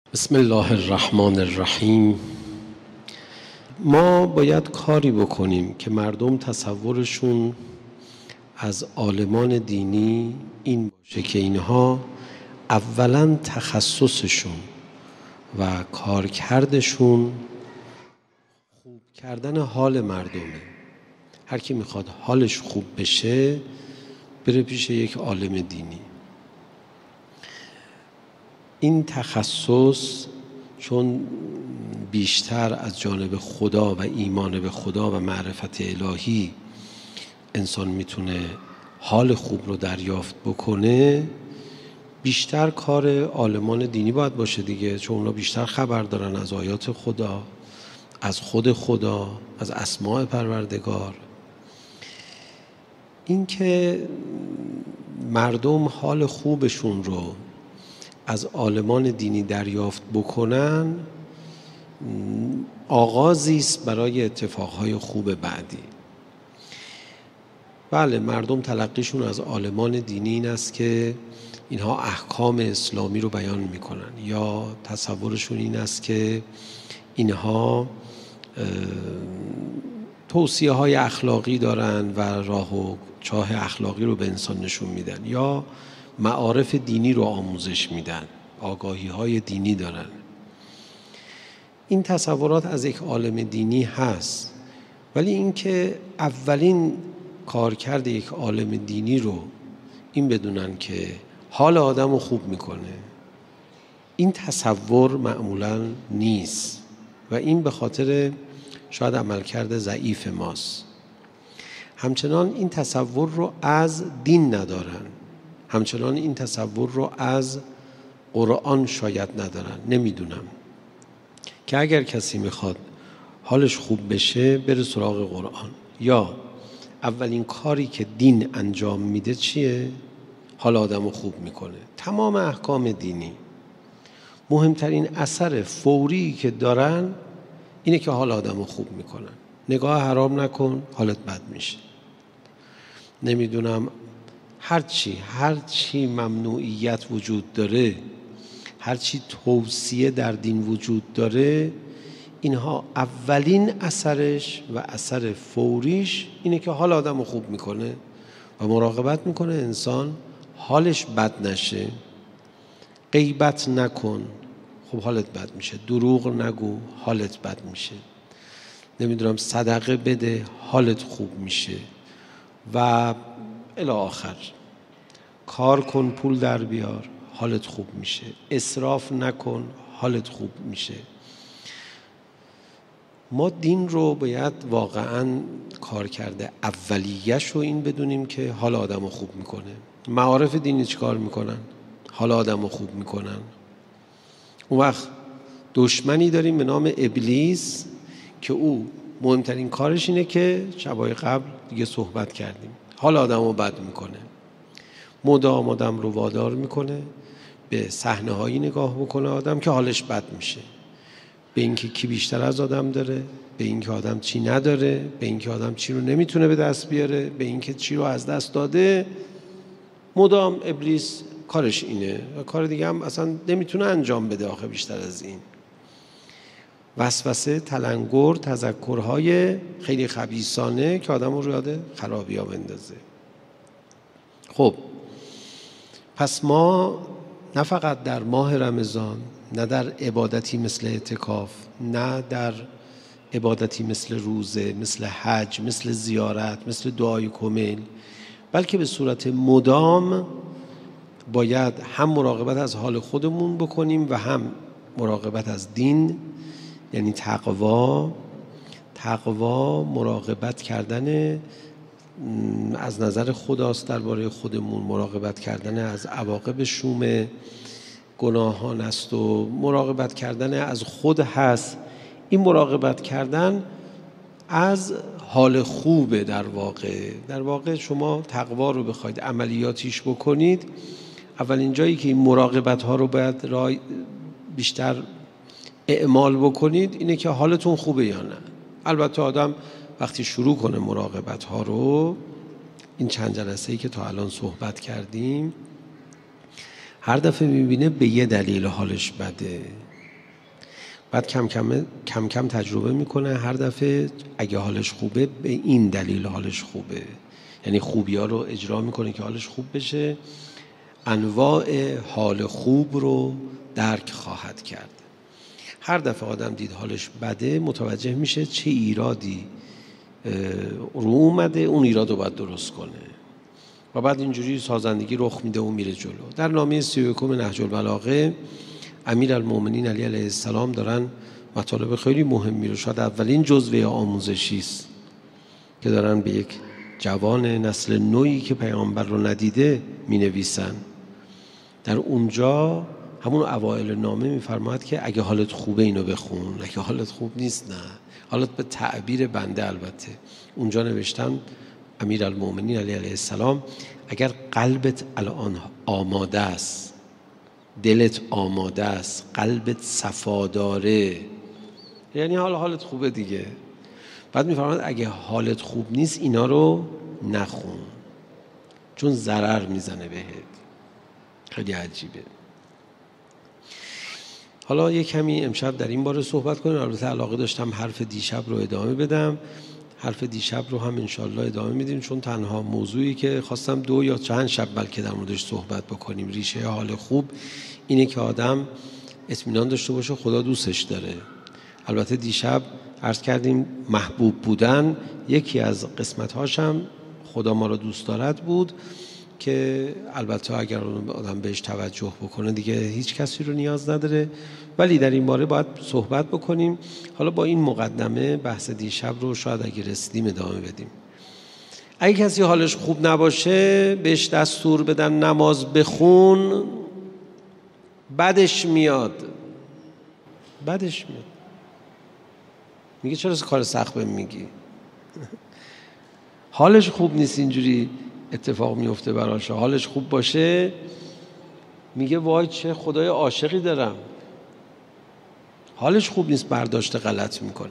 بسم الله الرحمن الرحیم. ما باید کاری بکنیم که مردم تصورشون از عالمان دینی این باشه که اینها اولا تخصصشون و کارکردشون خوب کردن حال مردمه. هر کی میخواد حالش خوب بشه بره پیش یک عالم دینی. این تخصص چون بیشتر از جانب خدا و ایمان به خدا و معرفت الهی انسان میتونه حال خوب رو دریافت بکنه، بیشتر کار عالمان دینی باید باشه دیگه، چون اونا بیشتر خبر دارن از آیات خدا، از خود خدا، از اسماء پروردگار. این که مردم حال خوبشون رو از عالمان دینی دریافت بکنن آغازی است برای اتفاقهای خوب بعدی. بله، مردم تلقیشون از عالمان دینی این است که اینها احکام اسلامی رو بیان میکنن، یا تصورشون این است که اینها توصیه های اخلاقی دارن و راه و چاه اخلاقی رو به انسان نشون میدن، یا معارف دینی رو آموزش میدن، آگاهی های دینی دارن. این تصورات از یک عالم دینی هست، ولی اینکه اولین کارکرد یک عالم دینی رو این بدونن که حال آدم رو خوب میکنه، این تصور معمولا نیست و این به خاطر شاید عملکرد ضعیف ماست. همچنان این تصور رو از دین ندارن، همچنان این تصور رو از قرآن شاید ندارن. نمیدونم که اگر کسی میخواد حالش خوب بشه بره سراغ قرآن، یا اولین کاری که دین انجام میده چیه؟ حال آدم رو خوب میکنه. تمام احکام دینی مهمترین اثر فوری که دارن اینه که حال آدم رو خوب میکنن. نگاه حرام نکن حالت بد میشه. نمیدونم هرچی ممنوعیت وجود داره، هرچی توصیه در دین وجود داره، اینها اولین اثرش و اثر فوریش اینه که حال آدم رو خوب میکنه و مراقبت میکنه انسان حالش بد نشه. غیبت نکن، خب حالت بد میشه. دروغ نگو، حالت بد میشه. نمیدونم صدقه بده، حالت خوب میشه و الی آخر. کار کن پول در بیار، حالت خوب میشه. اسراف نکن، حالت خوب میشه. ما دین رو باید واقعاً کار کرده اولیه‌اش رو این بدونیم که حال آدم رو خوب میکنه. معارف دینی چی کار میکنن؟ حال آدم رو خوب میکنن. اون وقت دشمنی داریم به نام ابلیس که او مهمترین کارش اینه که شبای قبل دیگه صحبت کردیم، حال آدم رو بد میکنه. مدام آدم رو وادار میکنه به صحنه هایی نگاه بکنه آدم که حالش بد میشه، به اینکه کی بیشتر از آدم داره، به اینکه آدم چی نداره، به اینکه آدم چی رو نمیتونه به دست بیاره، به اینکه چی رو از دست داده. مدام ابلیس کارش اینه و کار دیگه هم اصلا نمیتونه انجام بده آخه بیشتر از این. وسوسه، تلنگر، تذکرهای خیلی خبیثانه که آدم رو یاد خرابی ها بندازه. خب پس ما نه فقط در ماه رمضان، نه در عبادتی مثل اعتکاف، نه در عبادتی مثل روزه، مثل حج، مثل زیارت، مثل دعای کمیل، بلکه به صورت مدام باید هم مراقبت از حال خودمون بکنیم و هم مراقبت از دین، یعنی تقوا، مراقبت کردن از نظر خداست درباره خودمون، مراقبت کردن از عواقب شوم گناهان است و مراقبت کردن از خود هست. این مراقبت کردن از حال خوبه. در واقع شما تقوا رو بخواید عملیاتیش بکنید، اولین جایی که این مراقبت ها رو باید بیشتر اعمال بکنید اینه که حالتون خوبه یا نه. البته آدم وقتی شروع کنه مراقبت ها رو، این چند جلسه‌ای که تا الان صحبت کردیم، هر دفعه میبینه به یه دلیل حالش بده. بعد کم کم تجربه میکنه، هر دفعه اگه حالش خوبه به این دلیل حالش خوبه، یعنی خوبی ها رو اجرا میکنه که حالش خوب بشه، انواع حال خوب رو درک خواهد کرد. هر دفعه آدم دید حالش بده متوجه میشه چه ایرادی رو اومده، اون ایراد رو باید درست کنه و بعد اینجوری سازندگی رخ میده و میره جلو. در نامه 31 نهج البلاغه امیرالمومنین علی علیه السلام دارن مطالب خیلی مهمی رو، شاید اولین جزوه آموزشی است که دارن به یک جوان نسل نوعی که پیامبر رو ندیده می نویسن. در اونجا همون اوائل نامه میفرماید که اگه حالت خوبه اینو بخون، اگه حالت خوب نیست نه. حالت به تعبیر بنده البته. اونجا نوشتن امیرالمومنین علی علیه السلام اگر قلبت الان آماده است، دلت آماده است، قلبت صفا داره، یعنی حالت خوبه دیگه. بعد میفرماید اگه حالت خوب نیست اینا رو نخون چون ضرر میزنه بهت. خیلی عجیبه. حالا یک کمی امشب در این باره صحبت کنیم. البته علاقه داشتم حرف دیشب رو ادامه بدم، حرف دیشب رو هم انشالله ادامه میدیم، چون تنها موضوعی که خواستم 2 یا چند شب بلکه در موردش صحبت بکنیم، ریشه حال خوب اینه که آدم اطمینان داشته باشه خدا دوستش داره. البته دیشب عرض کردیم محبوب بودن یکی از قسمت‌هاش هم خدا ما رو دوست دارد بود، که البته اگر آدم بهش توجه بکنه دیگه هیچ کسی رو نیاز نداره، ولی در این باره باید صحبت بکنیم. حالا با این مقدمه بحث دیشب رو شاید اگه رسیدیم ادامه بدیم. اگه کسی حالش خوب نباشه بهش دستور بدن نماز بخون، بدش میاد. میگه چرا کار سخت بهم میگی؟ حالش خوب نیست اینجوری اتفاق میفته براش. حالش خوب باشه میگه وای چه خدای عاشقی دارم. حالش خوب نیست برداشت غلط میکنه.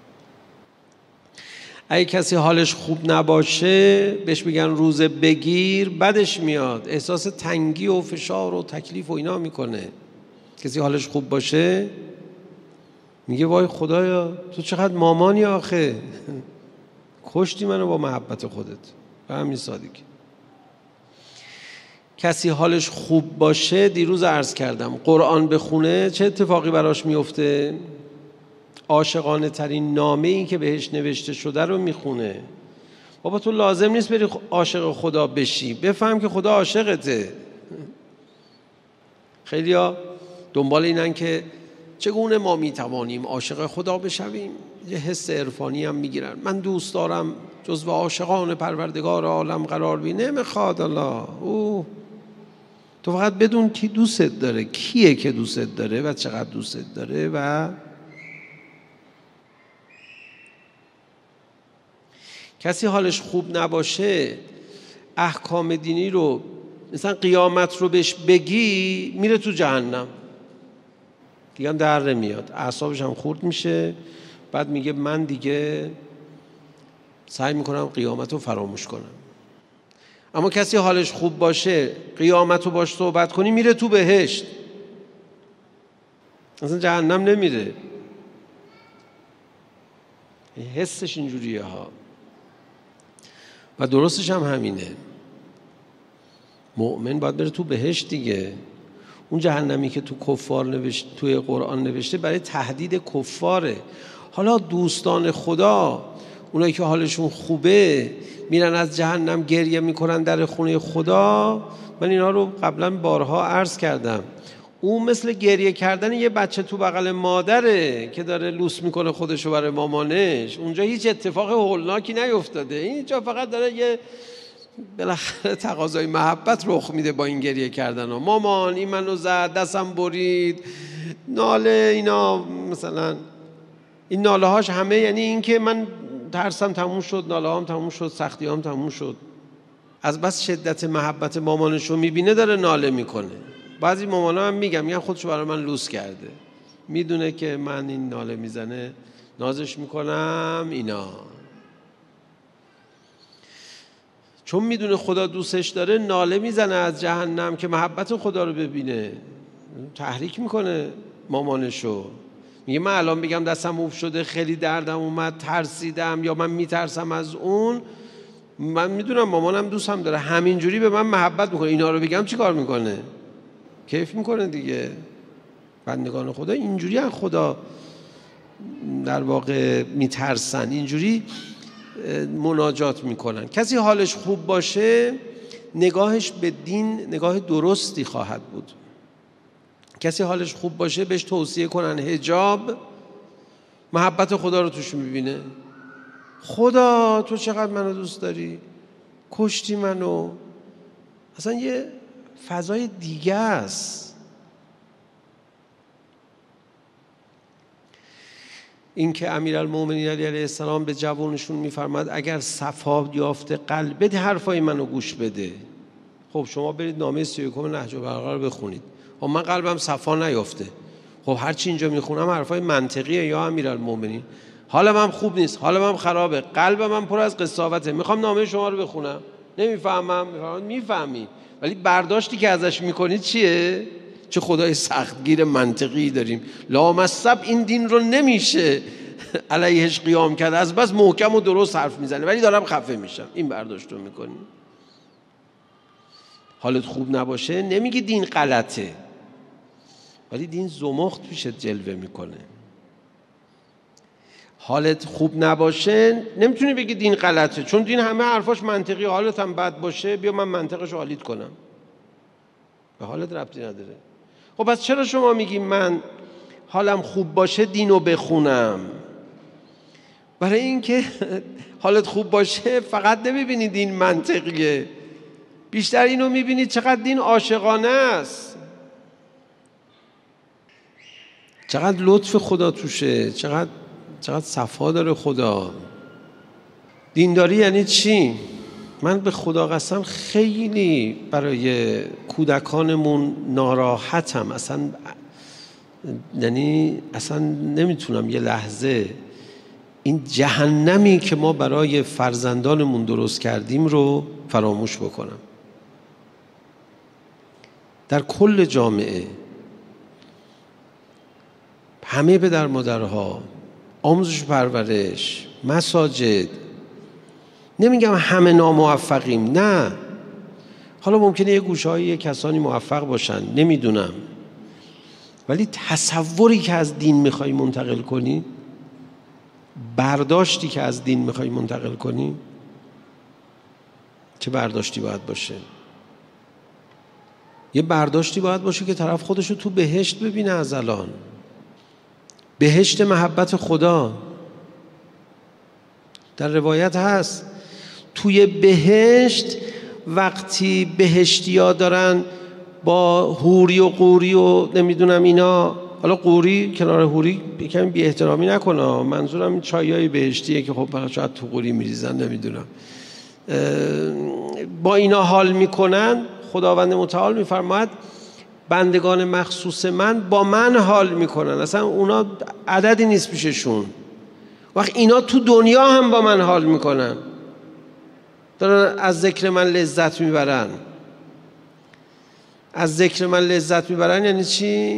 اگه کسی حالش خوب نباشه بهش میگن روزه بگیر، بدش میاد، احساس تنگی و فشار و تکلیف و اینا میکنه. کسی حالش خوب باشه میگه وای خدایا تو چقدر مامانی آخه، کشتی منو با محبت خودت. به همین سادگی. کسی حالش خوب باشه، دیروز عرض کردم قرآن بخونه چه اتفاقی براش میفته؟ عاشقانه ترین نامه‌ای که بهش نوشته شده رو میخونه. بابا تو لازم نیست بری عاشق خدا بشی، بفهم که خدا عاشقته. خیلیا دنبال اینن که چگونه ما میتوانیم عاشق خدا بشویم، یه حس عرفانی هم میگیرن. من دوست دارم جزو عاشقان پروردگار عالم قرار بگیرم. نمیخواد الله. تو فقط بدون کی دوستت داره، کیه که دوستت داره و چقدر دوستت داره. و کسی حالش خوب نباشه احکام دینی رو مثلا قیامت رو بهش بگی میره تو جهنم دیگه، هم در نمیاد، اعصابش هم خورد میشه. بعد میگه من دیگه سعی میکنم قیامت رو فراموش کنم. اما کسی حالش خوب باشه قیامت رو باش صحبت کنی میره تو بهشت، اصلا جهنم نمیره. حسش اینجوریه ها و درستش هم همینه. مؤمن باید بره تو بهشت دیگه. اون جهنمی که تو کفار نوشته، توی قرآن نوشته، برای تهدید کفاره. حالا دوستان خدا، اونایی که حالشون خوبه، میرن از جهنم گریه میکنن در خونه خدا. من اینا رو قبلا بارها عرض کردم. اون مثل گریه کردن یه بچه تو بغل مادره که داره لوس میکنه خودشو برای مامانش. اونجا هیچ اتفاق هولناکی نیفتاده، اینجا فقط داره یه بالاخره تقاضای محبت رخ میده با این گریه کردن ها. مامان این منو زد، دستم برید، ناله اینا. مثلا این ناله هاش همه یعنی این که من ترسم تموم شد، ناله هام تموم شد، سختی هام تموم شد. از بس شدت محبت مامانشو میبینه داره ناله میکنه. بعضی مامانا هم میگن خودشو برای من لوس کرده، میدونه که من این ناله میزنه نازش میکنم اینا. چون میدونه خدا دوستش داره ناله میزنه از جهنم که محبت خدا رو ببینه، تحریک میکنه مامانشو. میگه من الان بگم دستم اوف شده، خیلی دردم اومد، ترسیدم یا من میترسم از اون، من میدونم مامانم دوستم داره، همینجوری به من محبت میکنه، اینا رو بگم چی کار میکنه؟ کیف میکنه دیگه. بندگان خدا اینجوری از خدا در واقع میترسن، اینجوری مناجات میکنن. کسی حالش خوب باشه نگاهش به دین نگاه درستی خواهد بود. کسی حالش خوب باشه بهش توصیه کنن حجاب، محبت خدا رو توش میبینه. خدا تو چقدر منو دوست داری، کشتی منو. اصلا یه فضای دیگه است. این که امیرالمومنین علی علیه السلام به جوانشون میفرماد اگر صفا یافته قلبت حرفای منو گوش بده. خب شما برید نامه 31 نهج البلاغه رو بخونید. خب من قلبم صفا نیافته، خب هرچی اینجا میخونم حرفای منطقیه یا امیرالمومنین. حالم هم خوب نیست، حالم هم خرابه، قلبم هم پر از قساوته، میخوام نامه شما رو بخونم، نمیفهمم. میفهمی ولی برداشتی که ازش میکنید چیه؟ چه خدای سختگیر منطقی داریم. لامصب این دین رو نمیشه علیهش قیام کرد، از بس محکم و درست حرف میزنه ولی دارم خفه میشم. این برداشت رو میکنی. حالت خوب نباشه نمیگی دین غلطه، ولی دین زمخت پیشت جلوه میکنه. حالت خوب نباشه نمیتونی بگی دین غلطه، چون دین همه حرفاش منطقی. حالت هم بد باشه بیا من منطقش رو حالیت کنم، به حالت ربطی نداره. خب پس چرا شما میگی من حالم خوب باشه دینو بخونم؟ برای اینکه حالت خوب باشه فقط نمیبینی دین منطقیه، بیشتر اینو میبینی چقدر دین عاشقانه است، چقدر لطف خدا توشه، چقدر صفا داره خدا. دینداری یعنی چی؟ من به خدا قسم خیلی برای کودکانمون ناراحتم. یعنی اصلا نمیتونم یه لحظه این جهنمی که ما برای فرزندانمون درست کردیم رو فراموش بکنم. در کل جامعه همه پدر مادرها، آموزش و پرورش، مساجد، نمیگم همه ناموفقیم، نه، حالا ممکنه یه گوشه‌های یه کسانی موفق باشن، نمیدونم، ولی تصوری که از دین میخوای منتقل کنی، برداشتی که از دین میخوای منتقل کنی، چه برداشتی باید باشه؟ یه برداشتی باید باشه که طرف خودشو تو بهشت ببینه. از الان بهشت محبت خدا در روایت هست، توی بهشت وقتی بهشتی‌ها دارن با حوری و قوری و نمیدونم اینا، حالا قوری کنار حوری کمی بی احترامی نکنه، منظورم این چایای بهشتیه که خب شاید تو قوری میریزن، نمیدونم، با اینا حال میکنن. خداوند متعال میفرماید بندگان مخصوص من با من حال میکنن، اصلا اونا عددی نیست پیششون. وقت اینا تو دنیا هم با من حال میکنن، دارن از ذکر من لذت میبرن. از ذکر من لذت میبرن یعنی چی؟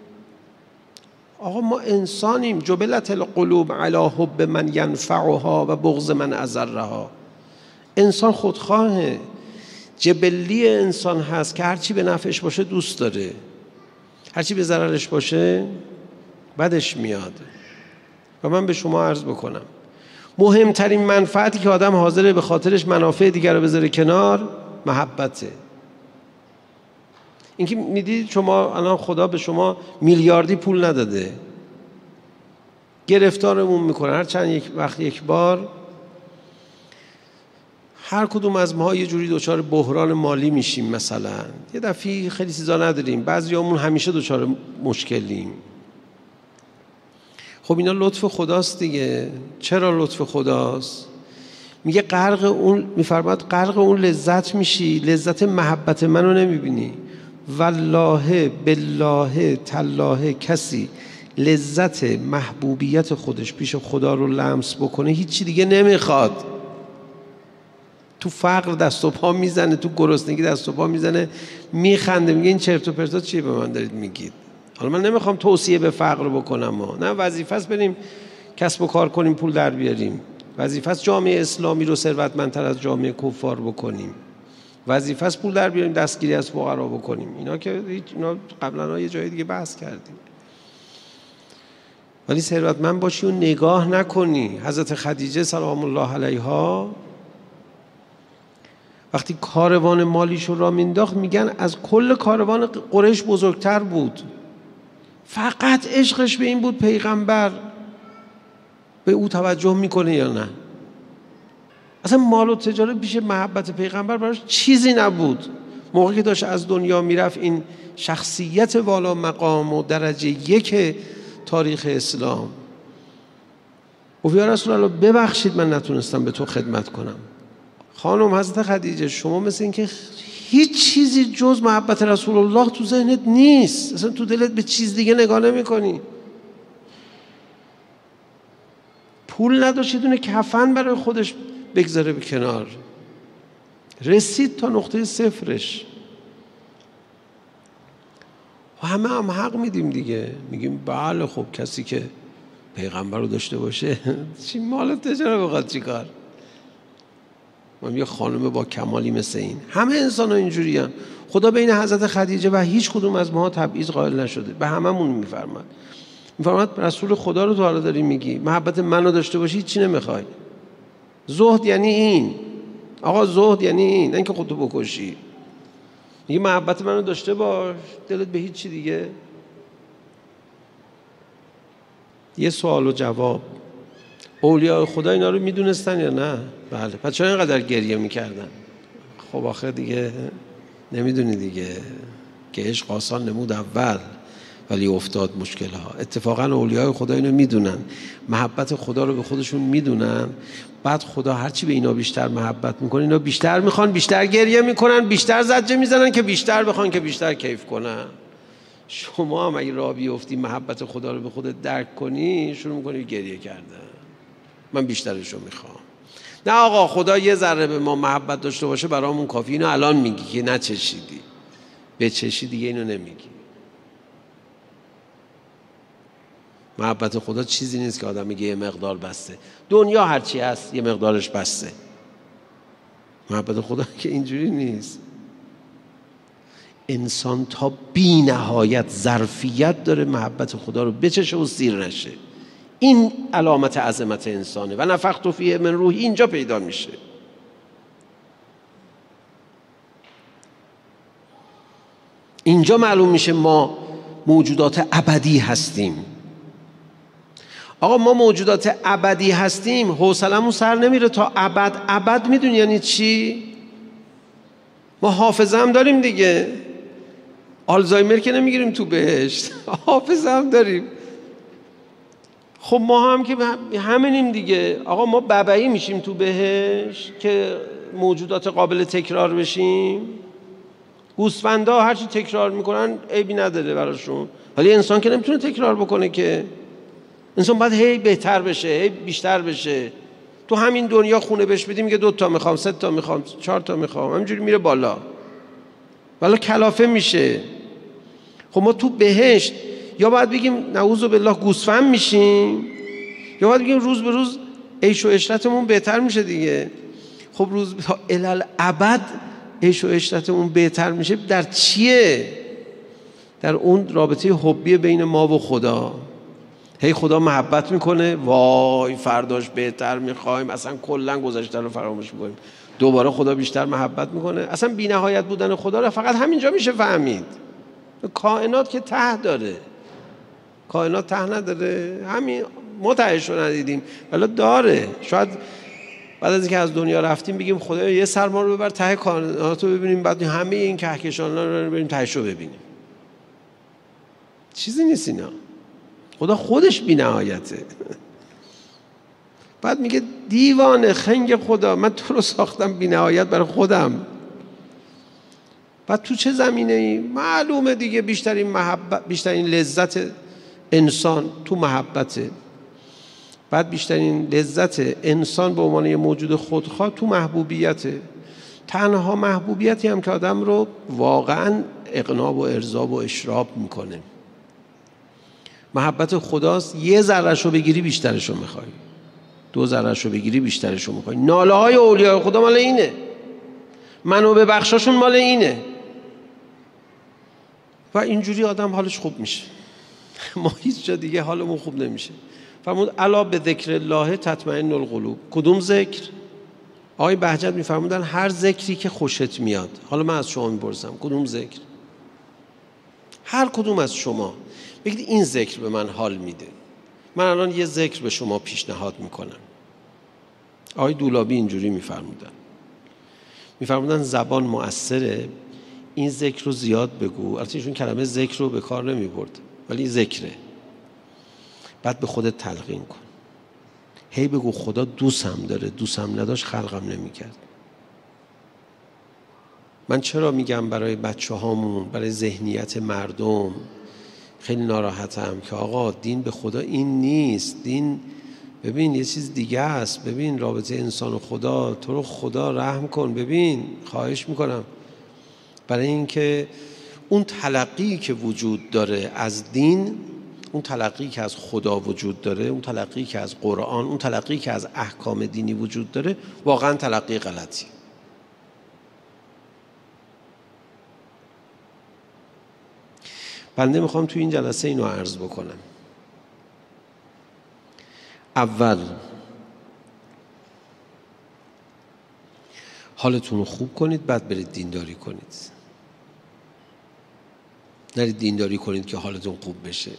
آقا ما انسانیم، جبلت القلوب علی حب من ینفعها و بغض من اضرها. انسان خودخواهه، جبلی انسان هست که هرچی به نفعش باشه دوست داره، هرچی به ضررش باشه بدش میاد. و من به شما عرض بکنم مهمترین منفعتی که آدم حاضره به خاطرش منافع دیگر رو بذاره کنار، محبته. اینکه میدید شما الان خدا به شما میلیاردی پول نداده، گرفتارمون میکنه هر چند یک بار. هر کدوم از ما یه جوری دچار بحران مالی میشیم، مثلا یه دفعه خیلی چیزا نداریم، بعضیامون همیشه دچار مشکلیم. خب اینا لطف خداست دیگه. چرا لطف خداست؟ میگه غرق اون، میفرماد غرق اون لذت میشی، لذت محبت منو نمیبینی. والله بالله تالله کسی لذت محبوبیت خودش پیش خدا رو لمس بکنه هیچی دیگه نمیخواد. تو فقر دست و پا میزنه، تو گرسنگی دست و پا میزنه، میخنده، میگه این چرت و پرتا چیه به من دارید میگید؟ حالا من نمیخوام توصیه به فقر بکنم، نه، وظیفه است بریم کسب و کار کنیم پول در بیاریم، وظیفه است جامعه اسلامی رو ثروتمندتر از جامعه کفار بکنیم، وظیفه است پول در بیاریم دستگیری از فقرا بکنیم. اینا قبلا یه جای دیگه بحث کردیم. ولی ثروتمند باشی و نگاه نکنی. حضرت خدیجه سلام الله علیها وقتی کاروان مالیش رو را مینداخت میگن از کل کاروان قریش بزرگتر بود. فقط عشقش به این بود پیغمبر به او توجه میکنه یا نه. اصلا مال و تجارت پیش محبت پیغمبر براش چیزی نبود. موقعی که داشت از دنیا میرفت این شخصیت والا مقام و درجه یک تاریخ اسلام گفت یا رسول الله ببخشید من نتونستم به تو خدمت کنم. خانم حضرت خدیجه شما مثل این که هیچ چیزی جز محبت رسول الله تو ذهنت نیست، اصلا تو دلت به چیز دیگه نگاه نمی کنی. پول نداشت یه دونه کفن برای خودش بگذاره به کنار، رسید تا نقطه صفرش. و همه هم حق میدیم دیگه، میگیم بله خب کسی که پیغمبر رو داشته باشه چی مال تجاره بخواد چی کار. من یه خانم با کمالی مثل این. همه انسان ها اینجوری هم. خدا بین حضرت خدیجه و هیچ کدوم از ما تبعیض قائل نشده، به هممون میفرماد رسول خدا رو تو حالا داری میگی محبت منو داشته باشی چی نمیخوای. زهد یعنی این آقا، زهد یعنی این، نه اینکه خودتو بکشی. میگه محبت منو داشته باش، دلت به هیچ چی دیگه. یه سوال و جواب. اولیاء خدا اینا رو میدونستن یا نه؟ بله. پس چرا اینقدر گریه میکردن؟ خب آخه دیگه نمیدونی دیگه که عشق آسان نمود اول ولی افتاد مشکل ها. اتفاقا اولیاء خدا اینو میدونن، محبت خدا رو به خودشون میدونن. بعد خدا هرچی به اینا بیشتر محبت میکنه اینا بیشتر میخوان، بیشتر گریه میکنن، بیشتر زجه میزنن که بیشتر بخوان که بیشتر کیف کنن. شما هم اگه راه بیفتی محبت خدا رو به خودت درک کنی شروع میکنی گریه کردن، من بیشترش رو میخوام. نه آقا خدا یه ذره به ما محبت داشته باشه برامون کافی. اینو الان میگی که نچشیدی، به چشی دیگه اینو نمیگی. محبت خدا چیزی نیست که آدم میگه یه مقدار بسته. دنیا هرچی هست یه مقدارش بسته. محبت خدا که اینجوری نیست. انسان تا بی نهایت ظرفیت داره محبت خدا رو بچشه و سیر نشه. این علامت عظمت انسانه. و نفخت فیه من روحی اینجا پیدا میشه. اینجا معلوم میشه ما موجودات ابدی هستیم. آقا ما موجودات ابدی هستیم، حوصلمون سر نمیره تا ابد. ابد میدونی یعنی چی؟ ما حافظه هم داریم دیگه، آلزایمر که نمیگیریم تو بهشت، حافظه هم داریم. خب ما هم که همینیم دیگه. آقا ما ببعی میشیم تو بهشت که موجودات قابل تکرار بشیم. گوسفندا هرچی تکرار میکنن عیبی نداره براشون، ولی انسان که نمیتونه تکرار بکنه که. انسان باید هی بهتر بشه، هی بیشتر بشه. تو همین دنیا خونه بهش بدیم میگه 2 تا میخوام، 3 تا میخوام، 4 تا میخوام، همینجوری میره بالا، والا کلافه میشه. خب ما تو بهشت یا باید بگیم نعوذ بالله گوسفند میشیم، یا باید بگیم روز به روز عیش و عشرتمون بهتر میشه دیگه. خب روز تا الالعبد عیش و عشرتمون بهتر میشه در چیه؟ در اون رابطه حبی بین ما و خدا. هی خدا محبت میکنه، وای فرداش بهتر میخوایم، اصلا کلا گذشته رو فراموش میکنیم، دوباره خدا بیشتر محبت میکنه. اصلا بی نهایت بودن خدا رو فقط همینجا میشه فهمید. کائنات که ته داره، کائنات ته نداره، همین ما تهش رو ندیدیم ولی داره. شاید بعد از اینکه از دنیا رفتیم بگیم خدا یه سر ما رو ببر ته کائنات رو ببینیم، بعد همه این کهکشان‌ها رو بریم تهش رو ببینیم. چیزی نیست اینا. خدا خودش بی نهایته. بعد میگه دیوانه خنگ خدا، من تو رو ساختم بی نهایت برای خودم. بعد تو چه زمینه ای؟ معلومه دیگه بیشترین لذت انسان تو محبته. بعد بیشترین لذت انسان به عنوان یه موجود خودخواه تو محبوبیته. تنها محبوبیتی هم که آدم رو واقعا اقناع و ارضا و اشراب میکنه. محبت خداست 1 ذره‌ش رو بگیری بیشترش رو میخوای، 2 ذره‌ش رو بگیری بیشترش رو میخوای. ناله های اولیاء خدا مال اینه، منو ببخشاشون مال اینه. و اینجوری آدم حالش خوب میشه. ما هیچ جا دیگه حالمون خوب نمیشه. فرمود الا به ذکر الله تطمئن القلوب. کدوم ذکر؟ آقای بهجت میفرمودن هر ذکری که خوشت میاد. حالا من از شما میپرسم کدوم ذکر؟ هر کدوم از شما بگید این ذکر به من حال میده. من الان یه ذکر به شما پیشنهاد میکنم. آقای دولابی اینجوری میفرمودن زبان مؤثره، این ذکر رو زیاد بگو. البته ایشون کلمه ذکر رو به کار نمیبرد ولی ذکره. بعد به خودت تلقین کن، هی بگو خدا دوستم داره، دوستم نداشت خلقم نمیکرد. من چرا میگم برای بچه هامون، برای ذهنیت مردم خیلی ناراحتم که آقا دین به خدا این نیست. دین ببین یه چیز دیگه است. ببین رابطه انسان و خدا، تو رو خدا رحم کن. ببین خواهش میکنم، برای اینکه اون تلقی که وجود داره از دین، اون تلقی که از خدا وجود داره، اون تلقی که از قرآن، اون تلقی که از احکام دینی وجود داره، واقعا تلقی غلطی. بنده میخوام تو این جلسه اینو عرض بکنم. اول حالتون رو خوب کنید، بعد برید دینداری کنید. نرید دینداری کنید که حالتون خوب بشه.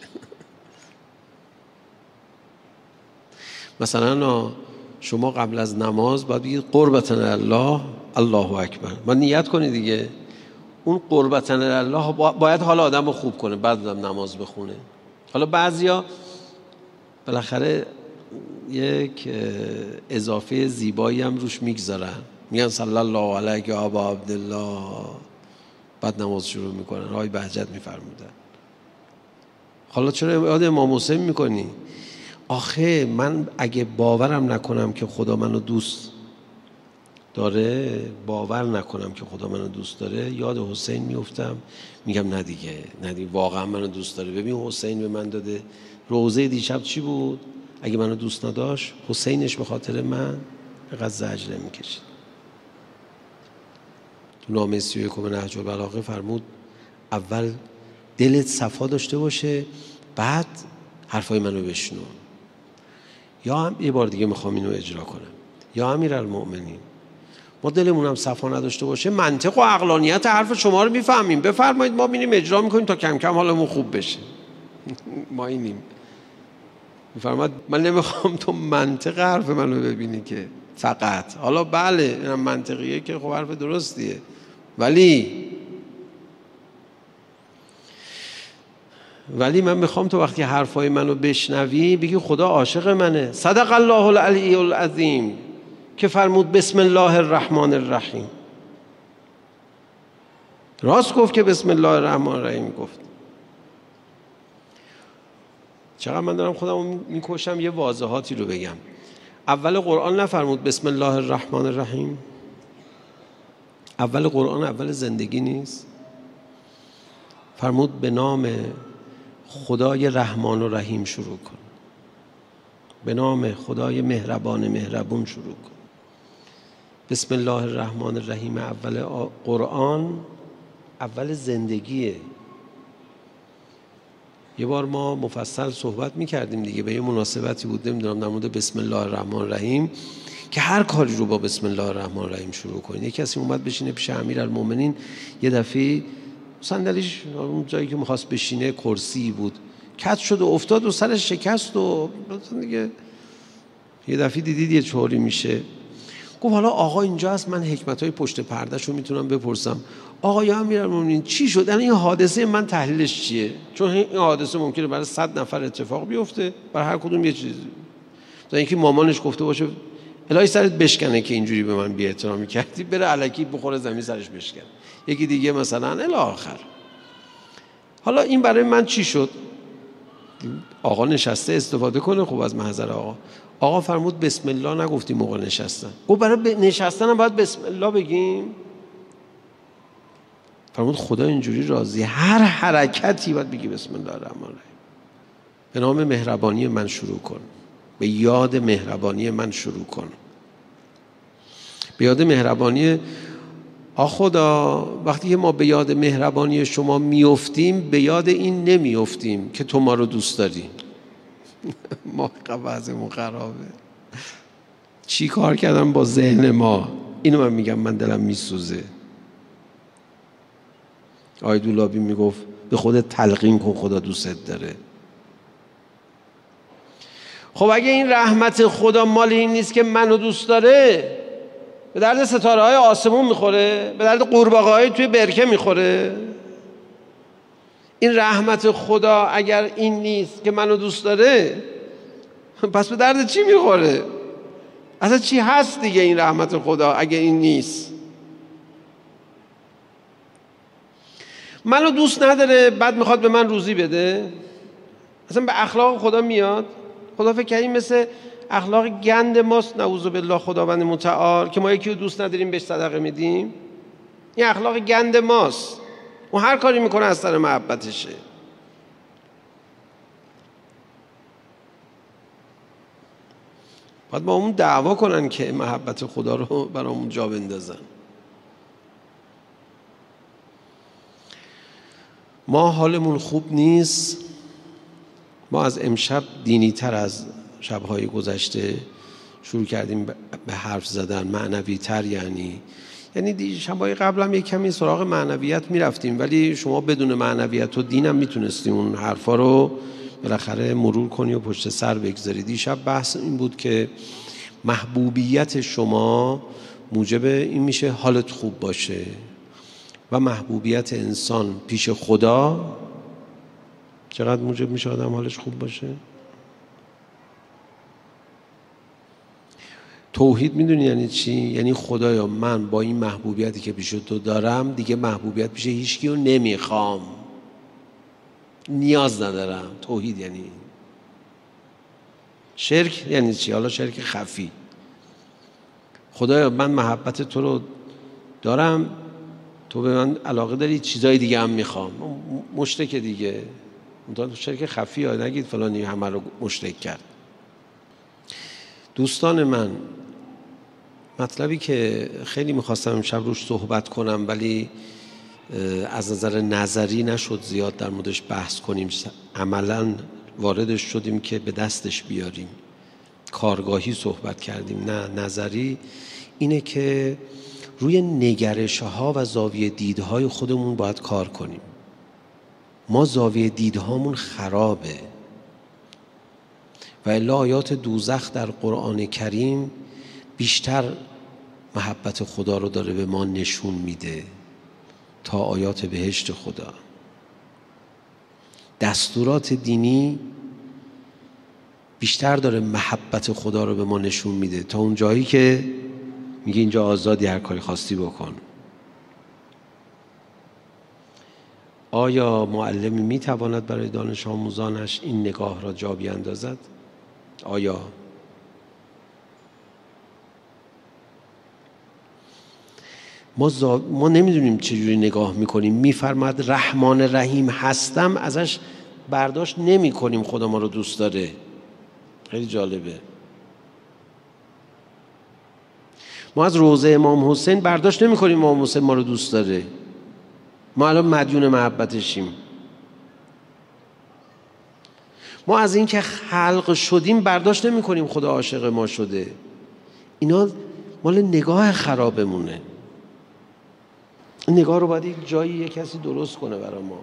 مثلا شما قبل از نماز باید بگید قربتن الله، الله اکبر. باید نیت کنید دیگه. اون قربتن الله باید حال آدم رو خوب کنه، بعد آدم نماز بخونه. حالا بعضیا بالاخره یک اضافه زیبایی هم روش میگذارن، میگن صلی الله علیک یا ابا عبدالله، بعد نماز شروع میکنن. آقای بهجت میفرمودن حالا چرا یاد امام حسین میکنی؟ آخه من اگه باورم نکنم که خدا منو دوست داره، باور نکنم که خدا منو دوست داره، یاد حسین میافتم، میگم نه دیگه واقعا منو دوست داره. ببین حسین به من داده. روزه دیشب چی بود؟ اگه منو دوست نداشت حسینش به خاطر من اینقدر زجر میکشید. تو نامه 31 نهج البلاغه فرمود اول دلت صفا داشته باشه، بعد حرفای منو بشنو. یا هم یه بار دیگه میخوام اینو اجرا کنم، یا امیرالمؤمنین ما دلمون هم صفا نداشته باشه، منطق و عقلانیت حرف شما رو میفهمیم، بفرمایید ما ببینیم اجرا میکنیم تا کم کم حالمون خوب بشه. ما اینیم. میفرماد من نمیخوام تو منطق حرف منو ببینی که فقط. حالا بله اینم منطقیه که خب حرف درستیه، ولی من میخوام تو وقتی حرفای منو بشنوی بگی خدا عاشق منه. صدق الله العلی العظیم که فرمود بسم الله الرحمن الرحیم. راست گفت که بسم الله الرحمن الرحیم گفت. چقدر من دارم خودم میکشم یه واضحاتی رو بگم. اول قرآن نفرمود بسم الله الرحمن الرحیم؟ اول قرآن اول زندگی نیست؟ فرمود به نام خدای رحمان و رحیم شروع کن، به نام خدای مهربان مهربون شروع کن. بسم الله الرحمن الرحیم اول قرآن اول زندگیه. یه بار ما مفصل صحبت میکردیم دیگه، به یه مناسبتی بود نمیدونم نموده بسم الله الرحمن الرحیم که هر کاری رو با بسم الله الرحمن الرحیم شروع کنید. یه کسی اومد بشینه پیش امیرالمومنین، یه دفعه صندلیش اون جایی که میخواست بشینه کرسی بود، کج شد و افتاد و سرش شکست و دیگه یه دفعه دیدید یه چوری میشه. گفت حالا آقا اینجا هست، من حکمت‌های پشت پرده‌ش رو میتونم بپرسم. آقا یا امیرالمومنین چی شد؟ این حادثه من تحلیلش چیه؟ چون این حادثه ممکنه برای 100 نفر اتفاق بیفته، برای هر کدوم یه چیزی. مثلا اینکه مامانش گفته باشه الهی سرت بشکنه که اینجوری به من بی احترامی کردی، بره الکی بخوره زمین سرش بشکنه. یکی دیگه مثلا الی آخر. حالا این برای من چی شد؟ آقا نشسته استفاده کنه خب از محضر آقا فرمود بسم الله نگفتیم موقع نشستن. گفت برای نشستن هم باید بسم الله بگیم؟ فرمود خدا اینجوری راضیه، هر حرکتی باید بگی بسم الله الرحمن الرحیم. به نام مهربانی من شروع کن. به یاد مهربانی من شروع کن. به یاد مهربانی خدا. وقتی که ما به یاد مهربانی شما میافتیم، به یاد این نمیافتیم که تو ما رو دوست داری. ما وضعمون خرابه. چی کار کردم با ذهن ما؟ اینو من میگم، من دلم میسوزه. آقای دولابی میگفت به خودت تلقین کن خدا دوستت داره. خب اگه این رحمت خدا مال این نیست که منو دوست داره، به درد ستاره های آسمون میخوره؟ به درد قورباغه های توی برکه میخوره؟ این رحمت خدا اگر این نیست که منو دوست داره، پس به درد چی میخوره؟ اصلا چی هست دیگه این رحمت خدا اگه این نیست؟ منو دوست نداره بعد میخواد به من روزی بده؟ اصلا به اخلاق خدا میاد؟ خدا فکر کنیم مثل اخلاق گند ماست، نعوذ بالله خداوند متعال، که ما یکی رو دوست نداریم بهش صدقه میدیم؟ این اخلاق گند ماست. اون هر کاری میکنه از سر محبتشه. باید با اون دعوا کنن که محبت خدا رو برامون جا بندازن. ما حالمون خوب نیست. ما از امشب دینی تر از شب‌های گذشته شروع کردیم به حرف زدن، معنوی تر. یعنی شب‌های قبل هم یک کمی سراغ معنویت میرفتیم، ولی شما بدون معنویت و دین هم میتونستی اون حرفا رو بالاخره مرور کنی و پشت سر بگذاری. دیشب بحث این بود که محبوبیت شما موجب این میشه حالت خوب باشه، و محبوبیت انسان پیش خدا چقدر موجب میشه آدم حالش خوب باشه؟ توحید میدونی یعنی چی؟ یعنی خدایا من با این محبوبیتی که پیش تو دارم دیگه محبوبیت پیش هیچکی رو نمیخوام، نیاز ندارم. توحید یعنی این. شرک یعنی چی؟ حالا شرک خفی. خدایا من محبت تو رو دارم، تو به من علاقه داری، چیزای دیگه هم میخوام. مشرک دیگه. اون شرک خفی ها، نگید فلانی همه رو مشرک کرد. دوستان من، مطلبی که خیلی میخواستم امشب روش صحبت کنم ولی از نظر نظری نشد زیاد در موردش بحث کنیم، عملاً واردش شدیم که به دستش بیاریم. کارگاهی صحبت کردیم، نه نظری. اینه که روی نگرش ها و زاویه دیدهای خودمون باید کار کنیم. ما زاویه دیدهامون خرابه و الا آیات دوزخ در قرآن کریم بیشتر محبت خدا رو داره به ما نشون میده تا آیات بهشت خدا. دستورات دینی بیشتر داره محبت خدا رو به ما نشون میده تا اون جایی که میگه اینجا آزادی، هر کاری خواستی بکن. آیا معلمی میتواند برای دانش آموزانش این نگاه را جا بیاندازد؟ آیا؟ ما نمیدونیم چجوری نگاه میکنیم. میفرماد رحمان رحیم هستم، ازش برداشت نمی کنیم خدا ما رو دوست داره. خیلی جالبه. ما از روضه امام حسین برداشت نمی کنیم امام حسین ما رو دوست داره. ما الان مدیون محبتشیم. ما از این که خلق شدیم برداشت نمی کنیم خدا عاشق ما شده. اینا مال نگاه خرابمونه. این نگاه رو باید یک جایی یک کسی درست کنه برای ما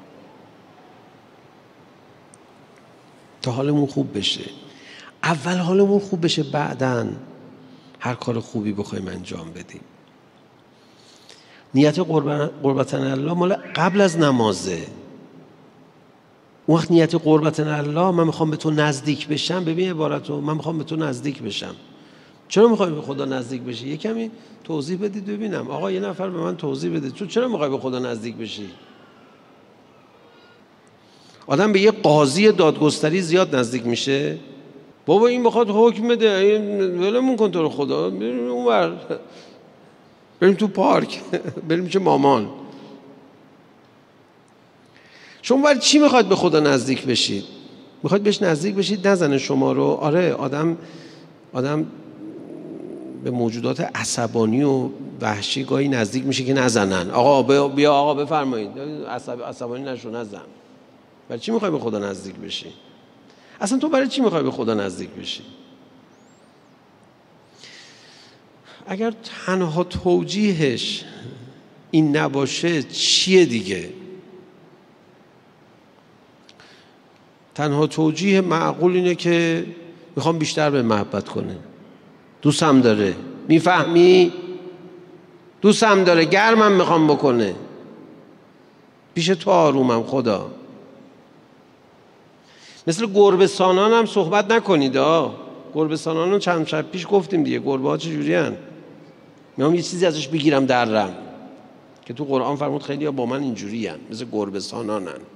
تا حالمون خوب بشه. اول حالمون خوب بشه، بعداً هر کار خوبی بخوایم انجام بدیم. نیت قربتن الله مال قبل از نمازه. اون وقت نیت قربتن الله، من میخوام به تو نزدیک بشم. ببین عبارتو، من میخوام به تو نزدیک بشم. چرا میخوای به خدا نزدیک بشی؟ یه کمی توضیح بدید ببینم. آقا یه نفر به من توضیح بده، تو چرا میخوای به خدا نزدیک بشی؟ آدم به یه قاضی دادگستری زیاد نزدیک میشه. بابا این بخواد حکم بده، این ولمون کن تو رو خدا، بریم اونور، بریم تو پارک، بریم چه مامان. شما برای چی میخواد به خدا نزدیک بشید؟ میخواید بهش نزدیک بشید نزنه شما رو. آره، آدم به موجودات عصبانی و وحشی گاهی نزدیک میشه که نزنن. آقا بیا آقا بفرمایید، عصبانی نشو، نزن. برای چی میخوای به خدا نزدیک بشی؟ اصلا تو برای چی میخوای به خدا نزدیک بشی؟ اگر تنها توجیهش این نباشه چیه دیگه؟ تنها توجیه معقول اینه که میخوام بیشتر به محبت کنه، دوستم داره، میفهمی؟ دوستم داره، گرمم میخوام بکنه، پیش تو آرومم خدا. مثل گربه سانان هم صحبت نکنید. گربه سانان رو چند شب پیش گفتیم دیگه. گربه ها چجوری هن؟ میام یه چیزی ازش بگیرم درم، که تو قرآن فرمود خیلی ها با من اینجوری هن، مثل گربه سانان هن.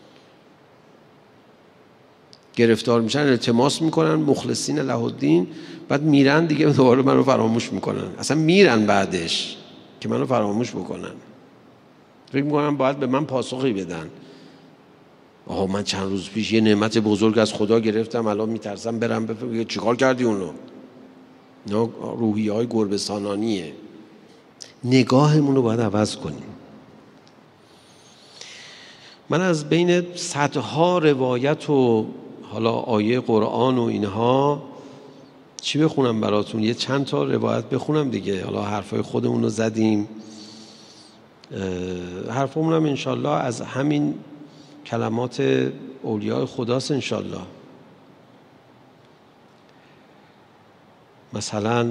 گرفتار میشن، التماس میکنن مخلصین له الدین، بعد میرن دیگه دوباره منو فراموش میکنن. اصلا میرن بعدش که منو فراموش بکنن. فکر میکنن باید به من پاسخی بدن. آقا من چند روز پیش یه نعمت بزرگ از خدا گرفتم، الان میترسم برم بفهم چیکار کردی اونو. نه، روحیه های گربه سانانیه. نگاهمون رو باید عوض کنیم. من از بین صدها روایت و حالا آیه قرآن و اینها چی بخونم براتون؟ یه چند تا روایت بخونم دیگه. حالا حرفای خودمون رو زدیم، حرفمون هم انشالله از همین کلمات اولیاء خداست انشالله. مثلا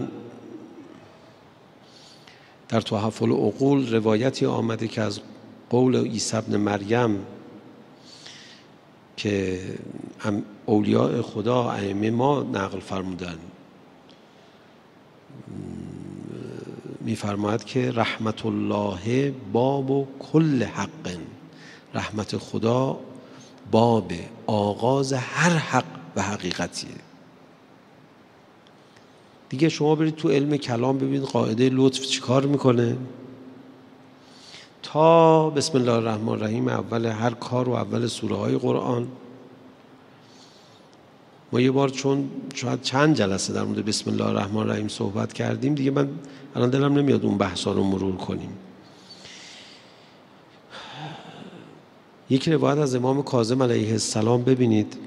در تحف العقول روایتی آمده که از قول عیسی ابن مریم که اولیاء خدا ائمه ما نقل فرمودن، میفرماید که رحمت الله باب کل حق، رحمت خدا باب آغاز هر حق و حقیقتیه. دیگه شما برید تو علم کلام ببینید قاعده لطف چیکار میکنه. تا بسم الله الرحمن الرحیم اول هر کار و اول سوره های قرآن، ما یه بار چون شاید چند جلسه در مورد بسم الله الرحمن الرحیم صحبت کردیم دیگه، من الان دلم نمیاد اون بحثا رو مرور کنیم. یک روایت از امام کاظم علیه السلام ببینید،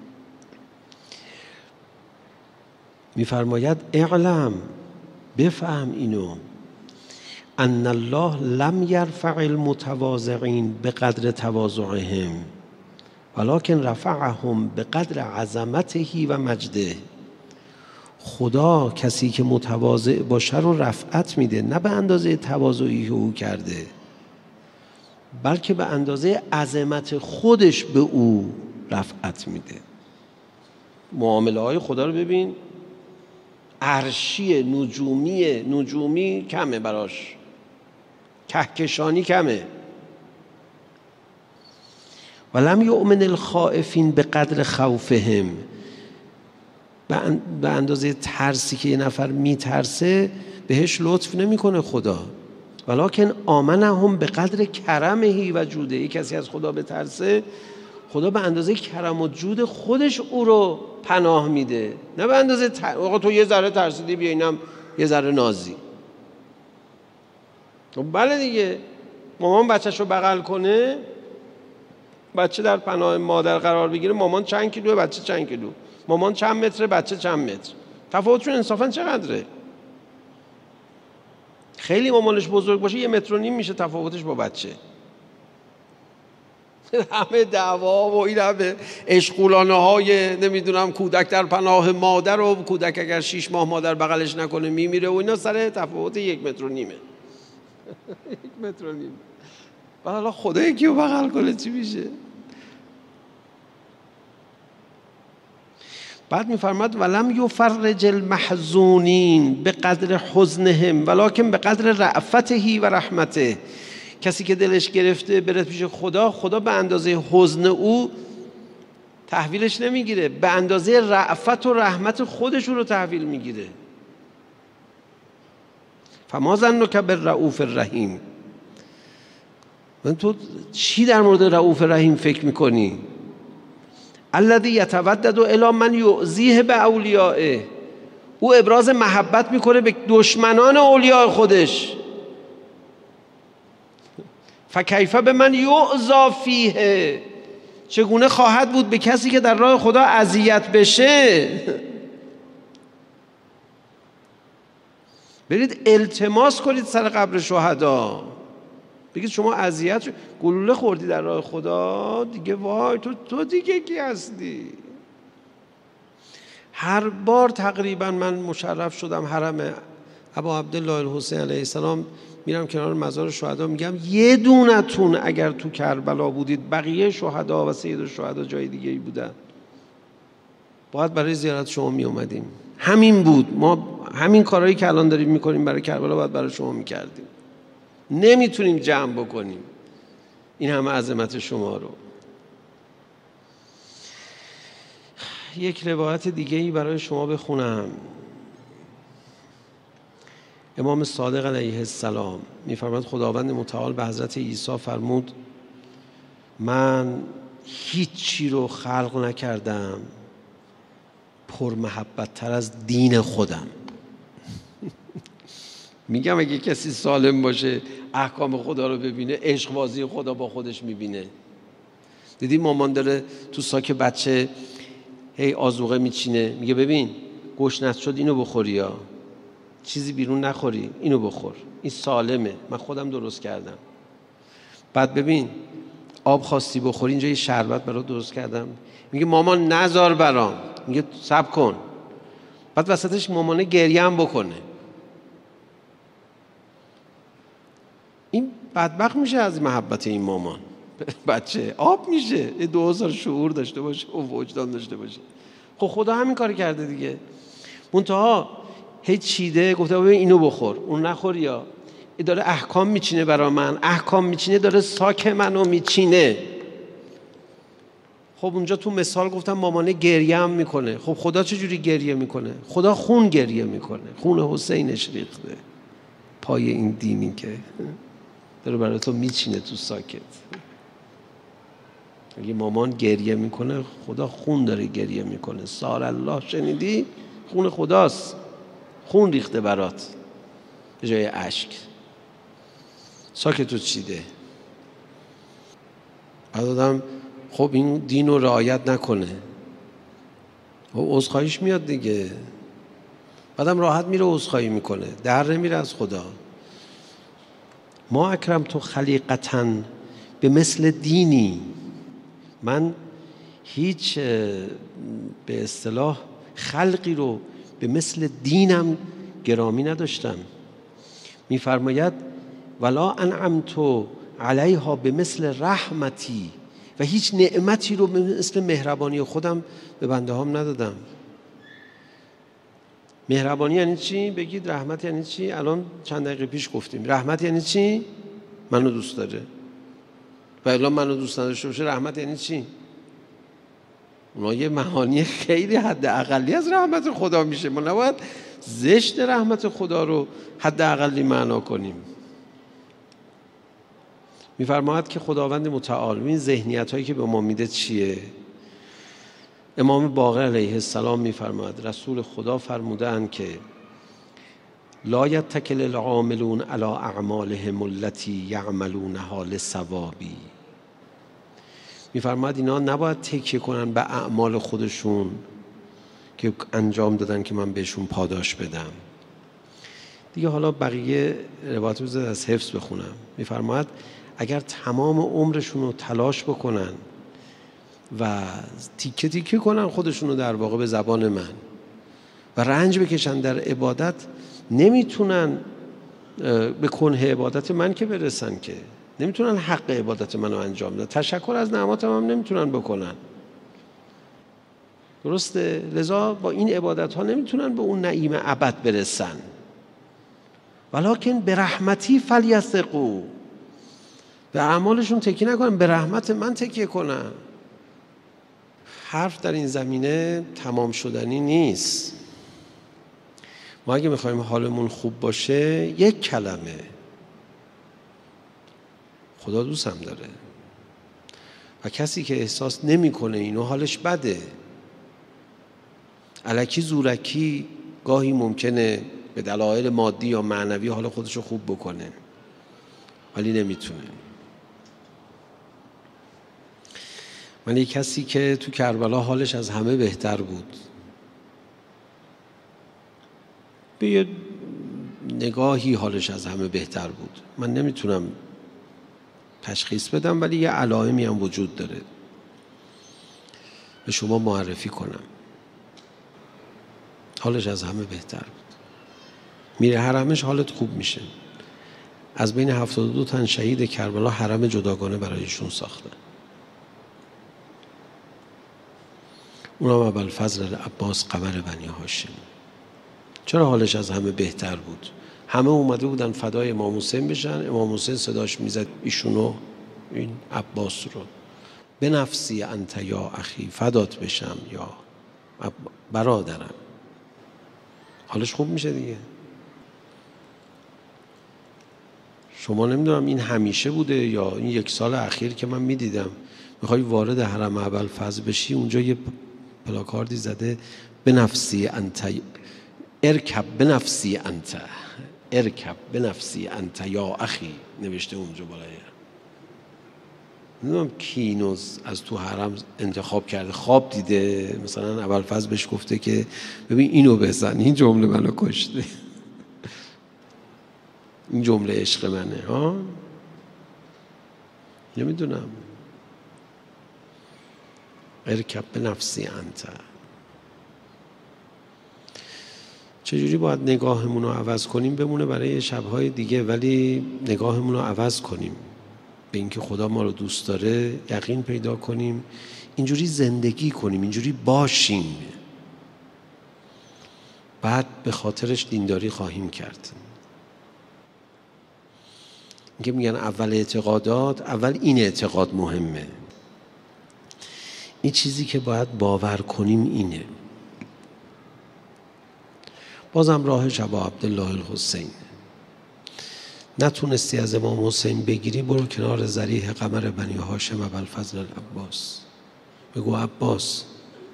میفرماید اعلم، بفهم اینو، ان الله لم یرفع المتواضعین بقدر تواضعهم ولکن رفعهم بقدر عظمته و مجده. خدا کسی که متواضع باشه رو رفعت میده، نه به اندازه تواضعی که او کرده، بلکه به اندازه عظمت خودش به او رفعت میده. معامله های خدا رو ببین، عرشی نجومی کمه براش، کهکشانی کمه. ولم یؤمن الخائفین به قدر خوفهم، به اندازه ترسی که یه نفر میترسه بهش لطف نمیکنه خدا. ولکن آمنهم به قدر کرمه و جوده. کسی از خدا بترسه، خدا به اندازه کرم و جود خودش او رو پناه میده، نه به اندازه آقا تو یه ذره ترسیدی بیا اینم یه ذره نازی. بله دیگه، مامان بچه‌ش رو بغل کنه، بچه در پناه مادر قرار بگیره، مامان چند کیلوه بچه چند کیلو، مامان چند متره بچه چند متر، تفاوتشون انصافا چقدره؟ خیلی مامانش بزرگ باشه 1.5 متر میشه تفاوتش با بچه. همه دعوا و این همه اشغولانه های نمیدونم کودک در پناه مادر و کودک اگر 6 ماه مادر بغلش نکنه میمیره و اینا سر تفاوت 1.5 متر. 1.5 متر. بعد حالا خدا یکی رو بغل کنه چی میشه؟ بعد میفرماد ولم یفرج المحزونین به قدر حزنهم ولکن به قدر رأفته و رحمته. کسی که دلش گرفته بره پیش خدا، خدا به اندازه حزن او تحویلش نمیگیره، به اندازه رأفت و رحمت خودش رو تحویل میگیره. فما ظنک بالرؤوف الرحیم. من تو چی در مورد رؤوف رحیم فکر میکنی؟ الذی یتودد الی من یؤذیه به اولیائه، او ابراز محبت میکنه به دشمنان اولیاء خودش. فکیف به من یعذی فیه، چگونه خواهد بود به کسی که در راه خدا اذیت بشه. برید التماس کنید سر قبر شهدا، بگید شما اذیت شد، گلوله خوردی در راه خدا دیگه، وای تو دیگه کی هستی؟ هر بار تقریبا من مشرف شدم حرم ابا عبدالله الحسین علیه السلام، میرم کنار مزار شهدا، میگم یه دونتون اگر تو کربلا بودید، بقیه شهدا و سید الشهدا جای دیگه ای بودن، باید برای زیارت شما می اومدیم. همین بود، ما همین کارهایی که الان داریم میکنیم برای کربلا باید برای شما میکردیم. نمیتونیم جمع بکنیم این همه عظمت شما رو. یک روایت دیگه ای برای شما بخونم. امام صادق علیه السلام میفرماد خداوند متعال به حضرت عیسی فرمود من هیچی رو خلق نکردم پر محبت تر از دین خودم. میگم اگه کسی سالم باشه احکام خدا رو ببینه، عشق بازی خدا با خودش میبینه. دیدی مامان داره تو ساک بچه هی آذوقه میچینه، میگه ببین گشنت شد اینو بخوری، یا چیزی بیرون نخوری، اینو بخور، این سالمه، من خودم درست کردم. بعد ببین آب خواستی بخوری، اینجا یه شربت برات درست کردم، میگه مامان نذار برام، میگه صبر کن. بعد وسطش مامانه گریه هم بکنه. این بدبخت میشه از محبت این مامان. بچه آب میشه، 2000 شعور داشته باشه و وجدان داشته باشه. خب خدا همین کار کرده دیگه. منتها هی چیده، گفته ببین اینو بخور، اون نخور، یا داره احکام میچینه برا من، احکام میچینه، داره ساک منو میچینه. خب اونجا تو مثال گفتم مامانه گریه هم میکنه. خب خدا چجوری گریه میکنه؟ خدا خون گریه میکنه، خون حسینش ریخته پای این دینی که داره برای تو میچینه تو ساکت. اگه مامان گریه میکنه، خدا خون داره گریه میکنه. سار الله شنیدی؟ خون خداست، خون ریخته برات به جای اشک. ساکتو چیده. بعد آدم خب این دین رو رعایت نکنه، خب عذرخواهیش میاد دیگه. بعدم راحت میره عذرخواهی میکنه، در نمیره از خدا. ما اکرم تو خلیقتاً به مثل دینی، من هیچ به اصطلاح خلقی رو به مثل دینم گرامی نداشتم. میفرماید ولا انعمت علیها به مثل رحمتی، و هیچ نعمتی رو به مثل مهربانی خودم به بنده هام ندادم. مهربانی یعنی چی؟ بگید. رحمت یعنی چی؟ الان چند دقیقه پیش گفتیم. رحمت یعنی چی؟ منو دوست داره. و الان منو دوست نداشته باشه رحمت یعنی چی؟ اونا یه معانی خیلی حد اقلی از رحمت خدا میشه. ما نباید زشت رحمت خدا رو حد اقلی معنا کنیم. میفرماید که خداوند متعال این ذهنیت هایی که به ما میده چیه؟ امام باقر علیه السلام میفرماید رسول خدا فرمودند که لا یتکل العاملون علی اعمالهم التي یعملونها لثوابی. میفرماید اینا نباید تکیه کنن به اعمال خودشون که انجام دادن که من بهشون پاداش بدم. دیگه حالا بقیه روایت رو از حفظ بخونم. میفرماید اگر تمام عمرشون رو تلاش بکنن و تیکه تیکه کنن خودشون رو در واقع به زبان من و رنج بکشن در عبادت، نمیتونن به کنه عبادت من که برسن، که نمیتونن حق عبادت منو انجام بدن، تشکر از نعماتم هم نمیتونن بکنن. درسته؟ لذا با این عبادت ها نمیتونن به اون نعیم ابد برسن. ولکن به رحمتی فلیثقوا، به اعمالشون تکیه نکنن، به رحمت من تکیه کنن. حرف در این زمینه تمام شدنی نیست. ما اگه میخوایم حالمون خوب باشه، یک کلمه: خدا دوستم داره. و کسی که احساس نمیکنه اینو حالش بده. الکی زورکی گاهی ممکنه به دلایل مادی یا معنوی حال خودشو خوب بکنه ولی نمیتونه. من یک کسی که تو کربلا حالش از همه بهتر بود، به یه نگاهی حالش از همه بهتر بود، من نمیتونم تشخیص بدم ولی یه علائمی هم وجود داره به شما معرفی کنم. حالش از همه بهتر بود، میره حرمش حالت خوب میشه. از بین 72 تن شهید کربلا حرم جداگانه برایشون ساختن. اونم ابوالفضل العباس قمر بنی هاشم. چرا حالش از همه بهتر بود؟ همه اومده بودن فدای امام حسین بشن، امام حسین صداش میزد ایشونو، این عباس رو، به نفسی انت یا اخی، فدات بشم یا برادرم. حالش خوب میشه دیگه. شما نمیدونم این همیشه بوده یا این یک سال اخیر که من میدیدم میخوای وارد حرم ابوالفضل بشی، اونجا یه پلاکاردی زده به نفسی انت، ارکب به نفسی انت، ارکب به نفسی انت یا اخی، نوشته اونجا بالای. نمیدونم کی اینو از تو حرم انتخاب کرده، خواب دیده مثلا ابوالفضل بهش گفته که ببین اینو بزن، این جمله منو کشته. این جمله عشق منه ها، نمیدونم. ارکب به نفسی انت. چجوری باید نگاهمون رو عوض کنیم؟ بمونه برای شبهای دیگه، ولی نگاهمون رو عوض کنیم به اینکه خدا ما رو دوست داره، یقین پیدا کنیم، اینجوری زندگی کنیم، اینجوری باشیم، بعد به خاطرش دینداری خواهیم کرد. اینکه میگن اول اعتقادات، اول این اعتقاد مهمه، این چیزی که باید باور کنیم اینه. بازم راهش ابا عبدالله الحسین. نتونستی از امام حسین بگیری، برو کنار ذریح قمر بنی هاشم ابوالفضل العباس، بگو عباس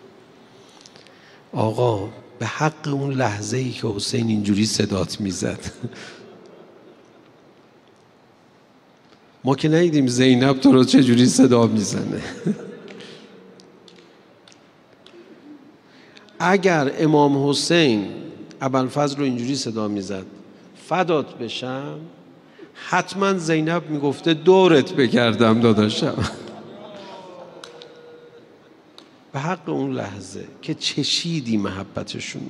آقا به حق اون لحظه‌ای که حسین اینجوری صدات میزد، ما که ندیدیم زینب تو رو چجوری صدا میزنه. اگر امام حسین ابوالفضل رو اینجوری صدا میزد فدات بشم، حتما زینب میگفته دورت بگردم داداشم. به حق اون لحظه که چشیدی محبتشون.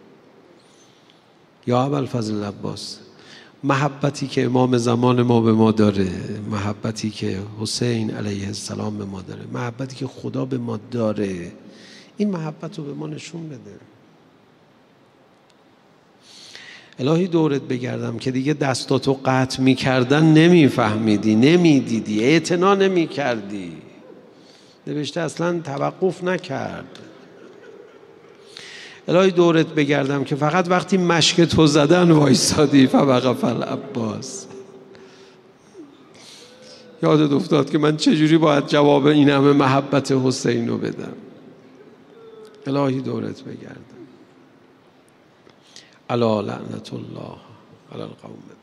یا ابوالفضل العباس، محبتی که امام زمان ما به ما داره، محبتی که حسین علیه السلام به ما داره، محبتی که خدا به ما داره، این محبت رو به ما نشون بده. الهی دورت بگردم که دیگه دستاتو قطع میکردن نمیفهمیدی، نمیدیدی، اعتنا نمیکردی. نوشته اصلا توقف نکرد. الهی دورت بگردم که فقط وقتی مشک تو زدن وایسادی فوقف العباس. یادت افتاد که من چجوری باید جواب این همه محبت حسین رو بدم. الهی دورت بگردم. الا لعنت الله علی القوم.